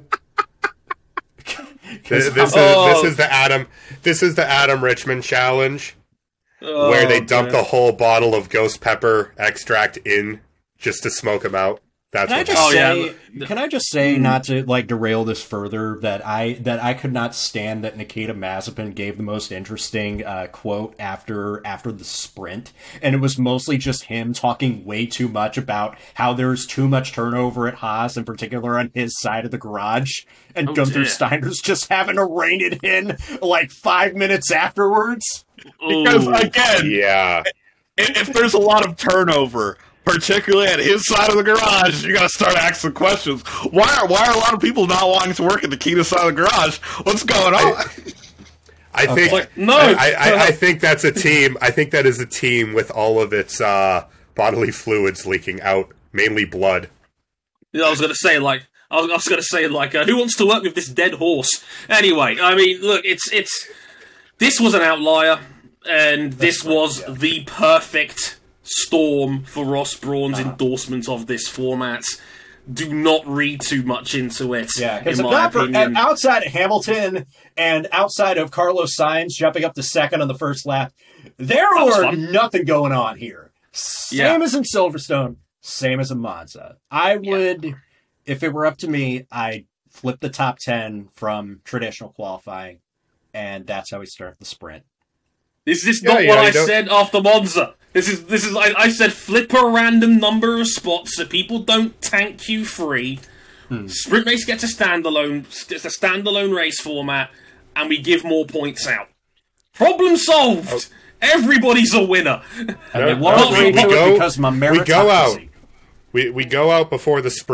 This is the Adam Richmond challenge, where they dump the whole bottle of ghost pepper extract in just to smoke him out. That's Can I what just happened. say? Can I just say, not to like derail this further, that I could not stand that Nikita Mazepin gave the most interesting quote after the sprint, and it was mostly just him talking way too much about how there's too much turnover at Haas, in particular on his side of the garage, and Gunther dear. Steiner's just having to rein it in like 5 minutes afterwards. Because again, Yeah. if there's a lot of turnover, particularly at his side of the garage, you gotta start asking questions. Why are a lot of people not wanting to work at Nikita's side of the garage? What's going on? I think Like, no. I think that's a team. I think that is a team with all of its bodily fluids leaking out, mainly blood. I was gonna say who wants to work with this dead horse? Anyway, I mean, look, this was an outlier, and this was the perfect storm for Ross Brawn's endorsement of this format. Do not read too much into it. Yeah, because in my opinion. outside of Hamilton and outside of Carlos Sainz jumping up to second on the first lap, there was were fun. nothing going on here. Same as in Silverstone, same as in Monza. I would, if it were up to me, I'd flip the top 10 from traditional qualifying, and that's how we start the sprint. Is this not what I don't- said after Monza? This is. I said flip a random number of spots so people don't tank Q3. Sprint race gets a standalone. It's a standalone race format, and we give more points out. Problem solved. Everybody's a winner. And they won't we agree to go- it because my we go out. meritocracy. We go out before the sprint.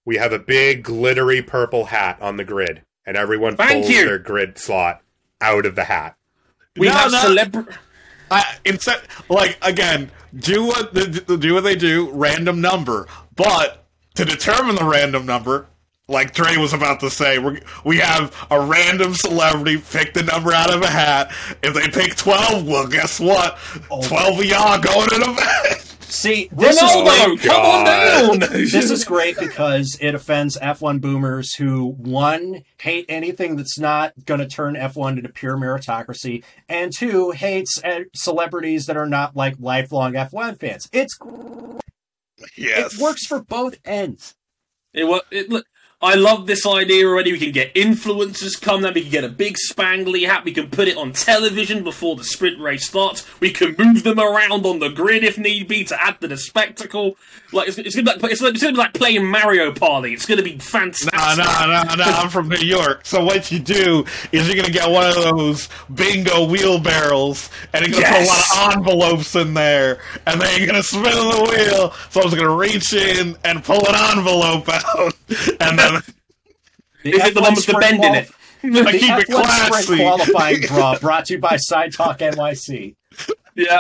we have a big glittery purple hat on the grid, and everyone pulls their grid slot out of the hat. We have celebrity. Instead, like, again, do what they do, random number. But to determine the random number, like Dre was about to say, we have a random celebrity pick the number out of a hat. If they pick 12, well, guess what? 12 of y'all going in a vat. See, this is great. Come on down. This is great because it offends F1 boomers who, one, hate anything that's not going to turn F1 into pure meritocracy, and two, hates celebrities that are not like lifelong F1 fans. It works for both ends. I love this idea already. We can get influencers come down. We can get a big spangly hat. We can put it on television before the sprint race starts. We can move them around on the grid if need be to add to the spectacle. Like it's gonna be like playing Mario Party. It's gonna be fantastic. No. I'm from New York. So what you do is you're gonna get one of those bingo wheelbarrows, and you're gonna put a lot of envelopes in there, and then you're gonna spin the wheel. So I'm gonna reach in and pull an envelope out, and then. Is it the one with the bend in it? I keep it classy. Sprint qualifying draw brought to you by Side Talk NYC. Yeah.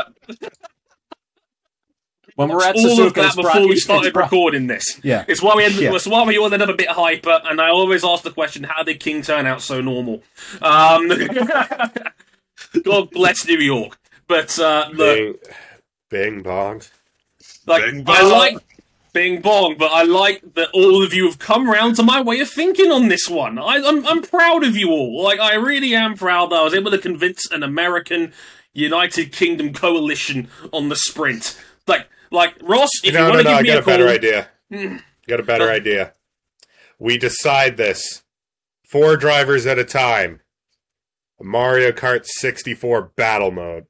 When we're at all Suzuka, of that before we started recording this. Yeah. It's why we all ended up a bit hyper, and I always ask the question, how did King turn out so normal? God bless New York. But look, Bing bong. Like Bing bong. I like Bing bong, but I like that all of you have come round to my way of thinking on this one. I'm proud of you all. Like, I really am proud that I was able to convince an American United Kingdom coalition on the sprint. Like Ross, if you want to give me a call... I got a better idea. Got a better idea. We decide this. 4 drivers at a time. Mario Kart 64 battle mode.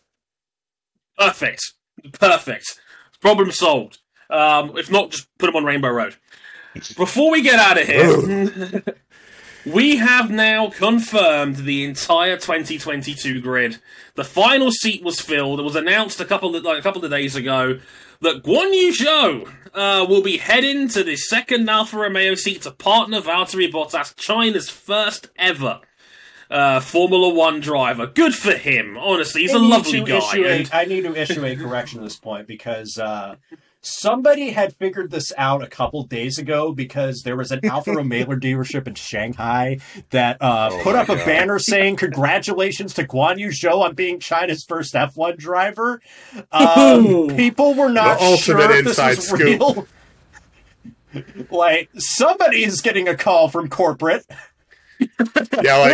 Perfect. Problem solved. If not, just put them on Rainbow Road. Before we get out of here, we have now confirmed the entire 2022 grid. The final seat was filled. It was announced a couple of days ago that Guan Yu Zhou will be heading to the second Alfa Romeo seat to partner Valtteri Bottas, China's first ever Formula One driver. Good for him. Honestly, he's a lovely guy. I need to issue a correction at this point because somebody had figured this out a couple days ago because there was an Alfa Romeo dealership in Shanghai that put up a banner saying, "Congratulations to Guan Yu Zhou on being China's first F1 driver." People were not sure if this was real. Like, somebody is getting a call from corporate. Yeah, like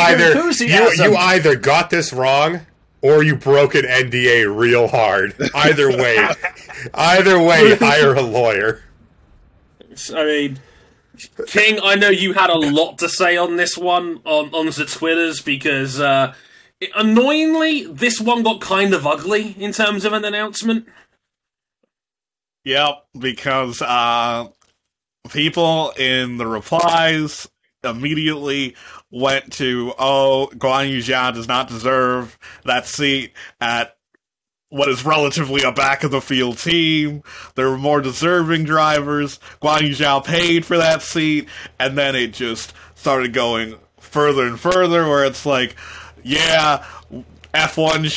you either got this wrong or you broke an NDA real hard. Either way, hire a lawyer. I mean, King, I know you had a lot to say on this one on the Twitters because annoyingly, this one got kind of ugly in terms of an announcement. Yep, because people in the replies immediately went to, Guan Yu Zhou does not deserve that seat at what is relatively a back-of-the-field team. There were more deserving drivers. Guan Yu Zhou paid for that seat, and then it just started going further and further, where it's like, yeah, F1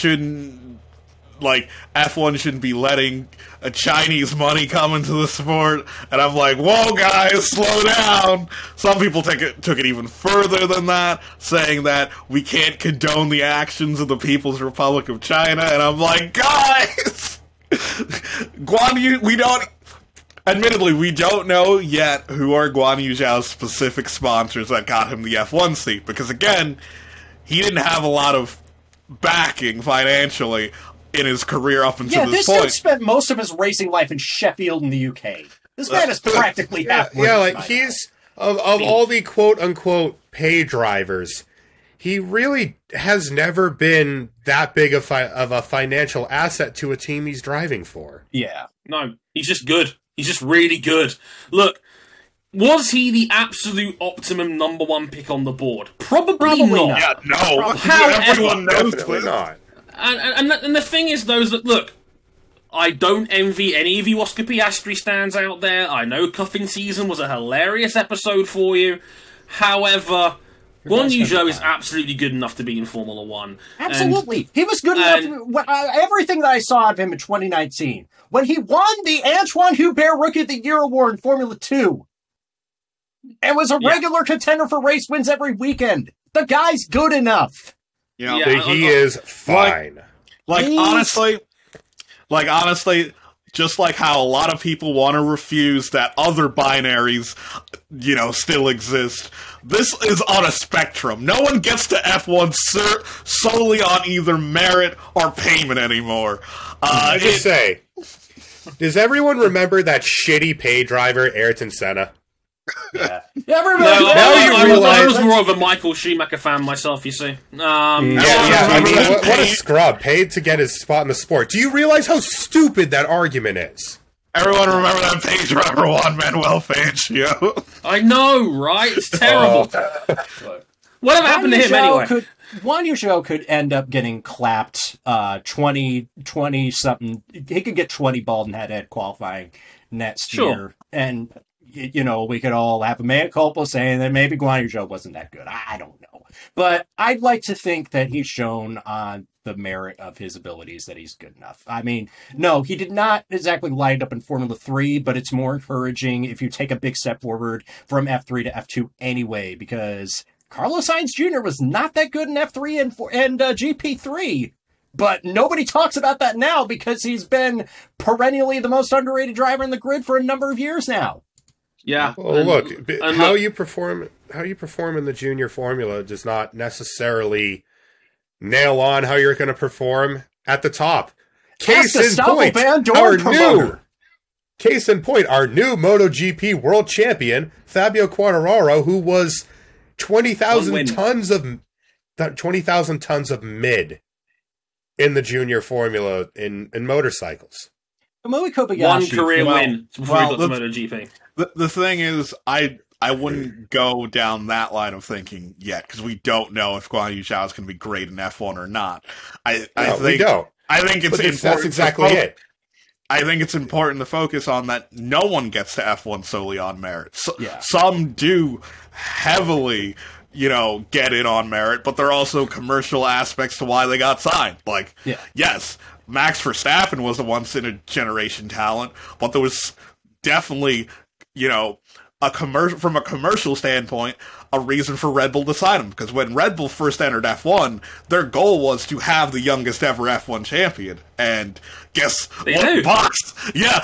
shouldn't be letting a Chinese money come into the sport. And I'm like, whoa, guys, slow down. Some people took it even further than that, saying that we can't condone the actions of the People's Republic of China. And I'm like, guys, Guan Yu, admittedly, we don't know yet who are Guan Yu Zhou's specific sponsors that got him the F1 seat. Because again, he didn't have a lot of backing financially in his career up until this point. Yeah, this dude spent most of his racing life in Sheffield in the UK. This man is practically half. Yeah, like he's of all the quote unquote pay drivers, he really has never been that big of a financial asset to a team he's driving for. Yeah, no, he's just good. He's just really good. Look, was he the absolute optimum number one pick on the board? Probably not. Yeah, no. However, everyone knows definitely not. And the thing is, though, is that, look, I don't envy any of you Oscar Piastri stands out there. I know Cuffing Season was a hilarious episode for you. However, Guan Yu Zhou is absolutely good enough to be in Formula One. Absolutely. He was good enough. Everything that I saw of him in 2019, when he won the Antoine Hubert Rookie of the Year award in Formula 2, and was a regular contender for race wins every weekend. The guy's good enough. He is fine. Honestly, just like how a lot of people want to refuse that other binaries, still exist, this is on a spectrum. No one gets to F1 solely on either merit or payment anymore. Just say, does everyone remember that shitty pay driver, Ayrton Senna? Yeah. I was more of a Michael Schumacher fan myself, you see. I mean, what a scrub. Paid to get his spot in the sport. Do you realize how stupid that argument is? Everyone remember that pay driver, Juan Manuel Fangio? I know, right? It's terrible. Whatever happened to him anyway? Guan Yu Zhou could end up getting clapped 20-something. He could get 20 bald and head qualifying next year. And we could all have a mea culpa saying that maybe Guan Yu Zhou wasn't that good. I don't know. But I'd like to think that he's shown on the merit of his abilities that he's good enough. I mean, no, he did not exactly light up in Formula 3, but it's more encouraging if you take a big step forward from F3 to F2 anyway, because Carlos Sainz Jr. was not that good in F3 and GP3. But nobody talks about that now because he's been perennially the most underrated driver in the grid for a number of years now. Yeah. Well, how you perform in the junior formula does not necessarily nail on how you're going to perform at the top. Case in point, our new MotoGP world champion, Fabio Quartararo, who was 20,000 tons of mid in the junior formula in motorcycles. One career win before he got to MotoGP. The thing is, I wouldn't go down that line of thinking yet, because we don't know if Guan Yu Zhou is going to be great in F1 or not. We don't. I think it's important. That's exactly it. I think it's important to focus on that no one gets to F1 solely on merit. Some do heavily, get in on merit, but there are also commercial aspects to why they got signed. Yes, Max Verstappen was a once-in-a-generation talent, but there was definitely, from a commercial standpoint, a reason for Red Bull to sign him. Because when Red Bull first entered F1, their goal was to have the youngest ever F1 champion. And guess what box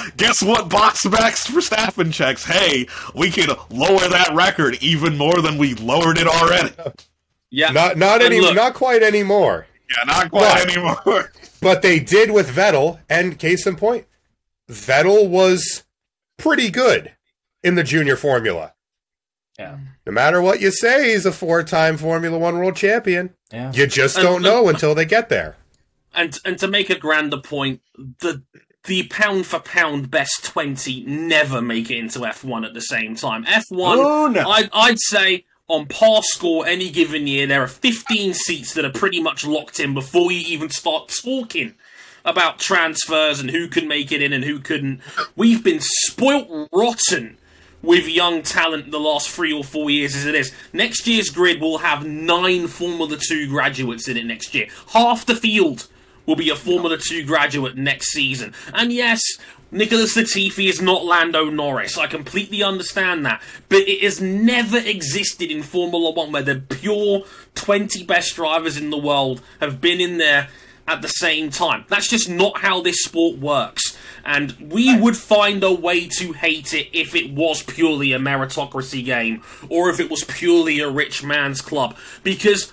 Max Verstappen checks? Hey, we can lower that record even more than we lowered it already. Yeah, not quite anymore. Yeah, not quite anymore. But they did with Vettel, and case in point, Vettel was pretty good in the junior formula. Yeah. No matter what you say, he's a 4-time Formula One world champion. Yeah. You just don't know until they get there. And to make a grander point, the pound for pound best 20 never make it into F1 at the same time. F1, I'd say on par score any given year, there are 15 seats that are pretty much locked in before you even start talking about transfers and who can make it in and who couldn't. We've been spoilt rotten with young talent the last 3 or 4 years as it is. Next year's grid will have 9 Formula 2 graduates in it next year. Half the field will be a Formula 2 graduate next season. And yes, Nicholas Latifi is not Lando Norris. I completely understand that. But it has never existed in Formula 1 where the pure 20 best drivers in the world have been in there at the same time. That's just not how this sport works. And we would find a way to hate it if it was purely a meritocracy game or if it was purely a rich man's club. Because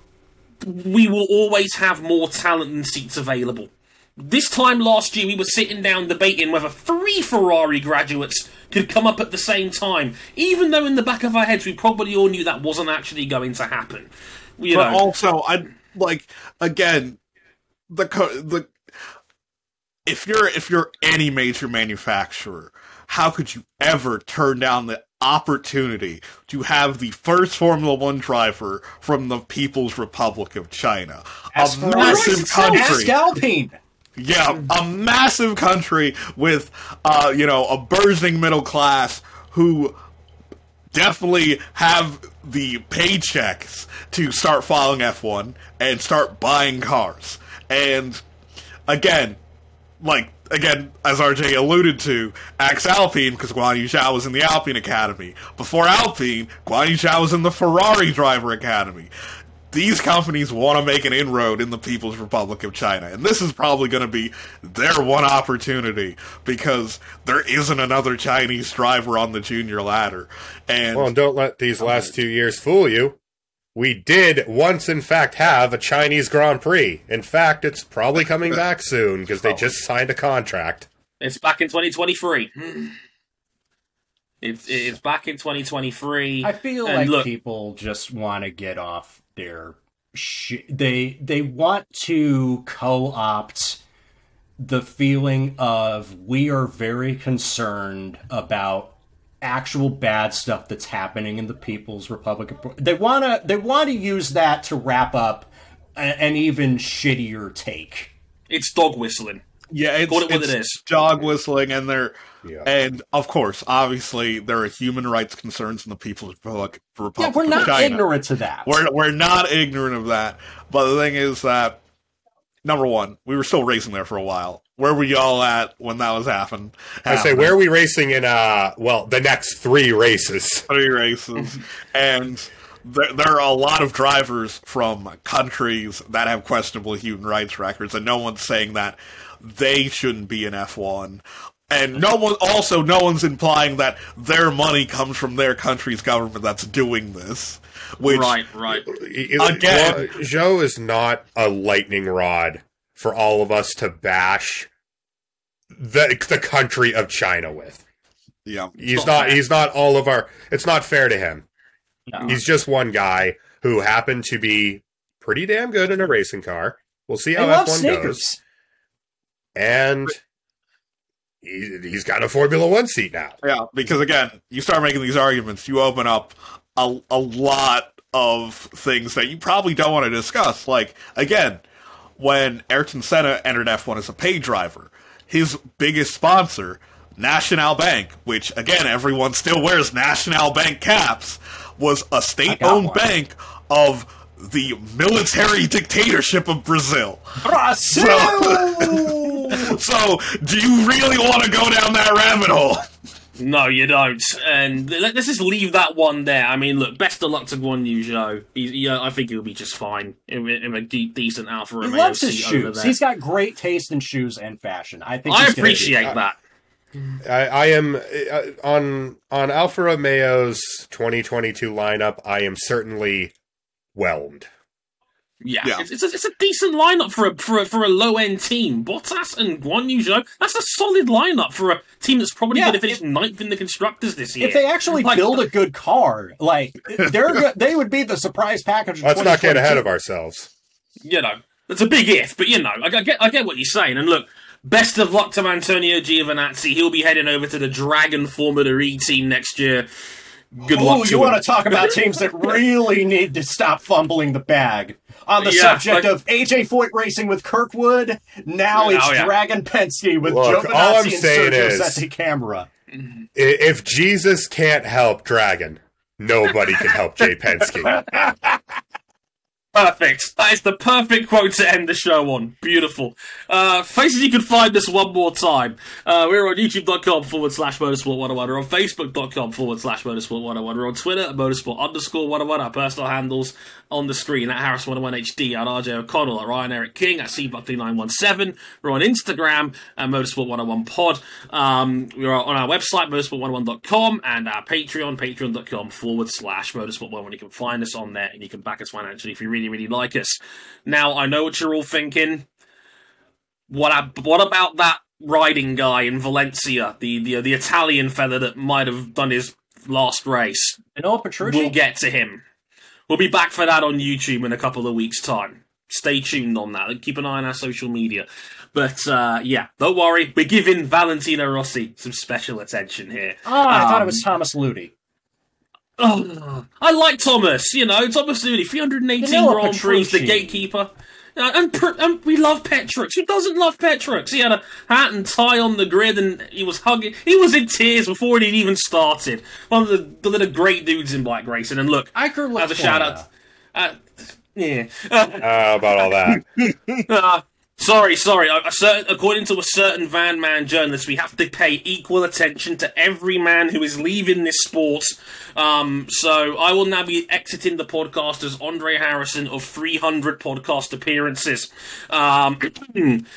we will always have more talent than seats available. This time last year, we were sitting down debating whether 3 Ferrari graduates could come up at the same time, even though in the back of our heads we probably all knew that wasn't actually going to happen. Also, again, if you're any major manufacturer, how could you ever turn down the opportunity to have the first Formula One driver from the People's Republic of China, a massive country? Ask Alpine. Yeah, a massive country with, a burgeoning middle class who definitely have the paychecks to start following F1 and start buying cars. And again, as RJ alluded to, Axe Alpine, because Guan Yu Zhao was in the Alpine Academy. Before Alpine, Guan Yu Zhao was in the Ferrari Driver Academy. These companies want to make an inroad in the People's Republic of China, and this is probably going to be their one opportunity, because there isn't another Chinese driver on the junior ladder. And well, don't let these last 2 years fool you. We did once, in fact, have a Chinese Grand Prix. In fact, it's probably coming back soon, because they just signed a contract. It's back in 2023. It's back in 2023. I feel people just want to get off their they want to co-opt the feeling of, we are very concerned about actual bad stuff that's happening in the People's Republic of... They want to use that to wrap up an even shittier take. It's dog whistling. Yeah, it's what it is. Dog whistling, and and of course, obviously, there are human rights concerns in the People's Republic of China. Yeah, we're not ignorant to that. We're not ignorant of that. But the thing is that, number one, we were still racing there for a while. Where were y'all at when that was happening? I say, where are we racing in, the next 3 races? 3 races. And there are a lot of drivers from countries that have questionable human rights records, and no one's saying that they shouldn't be in F1. And no one's implying that their money comes from their country's government that's doing this. Which, right. Again, Zhou is not a lightning rod for all of us to bash the country of China with. Yeah, he's not all of our. It's not fair to him. No. He's just one guy who happened to be pretty damn good in a racing car. We'll see how F1 goes. And he's got a Formula One seat now. Yeah, because again, you start making these arguments, you open up a lot of things that you probably don't want to discuss. Like, again, when Ayrton Senna entered F1 as a paid driver, his biggest sponsor, National Bank, which, again, everyone still wears National Bank caps, was a state-owned bank of the military dictatorship of Brazil. Brazil! So, do you really want to go down that rabbit hole? No, you don't. And let's just leave that one there. I mean, look, best of luck to Guan Yu Zhou. I think he'll be just fine in a decent Alfa Romeo. He loves his seat shoes. He's got great taste in shoes and fashion. I appreciate that. I am on Alfa Romeo's 2022 lineup. I am certainly whelmed. Yeah. It's a decent lineup for a low end team. Bottas and Guan Yu Zhou, that's a solid lineup for a team that's probably going to finish 9th in the constructors this year. If they actually build a good car, they would be the surprise package. Let's not get ahead of ourselves. That's a big if, but I get what you're saying. And look, best of luck to Antonio Giovinazzi. He'll be heading over to the Dragon Formula E team next year. Good luck to him. You want to talk about teams that really need to stop fumbling the bag. On the subject of AJ Foyt racing with Kirkwood, now it's Dragon Penske with Giovinazzi and Sergio Sette Camera. If Jesus can't help Dragon, nobody can help Jay Penske. Perfect. That is the perfect quote to end the show on. Beautiful. Faces, you can find us one more time. We're on youtube.com/motorsport101. We're on facebook.com/motorsport101. We're on Twitter at motorsport_101. Our personal handles on the screen at Harris101HD, at RJ O'Connell, at Ryan Eric King, at CBuckley917. We're on Instagram at Motorsport101pod. We're on our website, motorsport101.com, and our Patreon, patreon.com/motorsport101. You can find us on there, and you can back us financially if you really like us. Now, I know what you're all thinking. What about that riding guy in Valencia, the Italian fella that might have done his last race? Danilo Petrucci? We'll get to him. We'll be back for that on YouTube in a couple of weeks' time. Stay tuned on that. Keep an eye on our social media. But, don't worry. We're giving Valentino Rossi some special attention here. I thought it was Thomas Ludi. Oh, I like Thomas. Thomas Ludi, 318 Grand Prix, the gatekeeper. And we love Petrux. Who doesn't love Petrux? He had a hat and tie on the grid, and he was hugging. He was in tears before it even started. One of the great dudes in Black Racing. And look, Iker looks as a shout out, yeah. About all that. Sorry. According to a certain Van Man journalist, we have to pay equal attention to every man who is leaving this sport. So I will now be exiting the podcast as Andre Harrison of 300 podcast appearances. Anywho,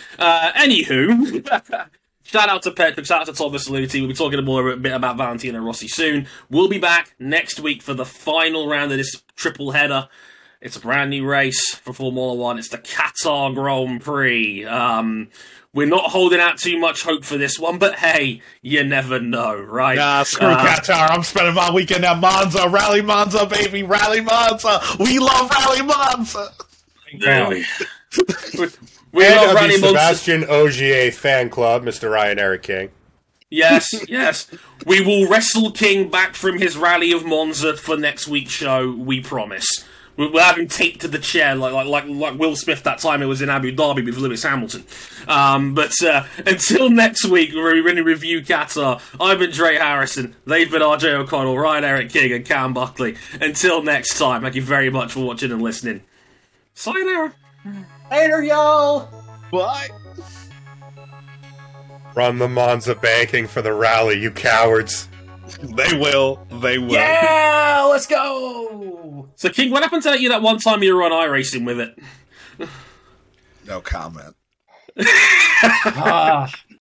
shout out to Petrux, shout out to Thomas Luthi. We'll be talking more a bit about Valentino Rossi soon. We'll be back next week for the final round of this triple header. It's a brand new race for Formula One. It's the Qatar Grand Prix. We're not holding out too much hope for this one, but hey, you never know, right? Nah, screw Qatar. I'm spending my weekend at Monza. Rally Monza, baby. Rally Monza. We love Rally Monza. We And love of Rally the Monza. Sebastian Ogier fan club, Mr. Ryan Eric King. Yes. We will wrestle King back from his Rally of Monza for next week's show, we promise. We'll have him taped to the chair like Will Smith that time it was in Abu Dhabi with Lewis Hamilton. But until next week, where we're going to review Qatar, I've been Dre Harrison, they've been RJ O'Connell, Ryan Eric King, and Cam Buckley. Until next time, thank you very much for watching and listening. Sayonara. Later, y'all! Bye. Run the Monza banking for the rally, you cowards. They will. Yeah, let's go! So, King, what happened to that one time you were on iRacing with it? No comment.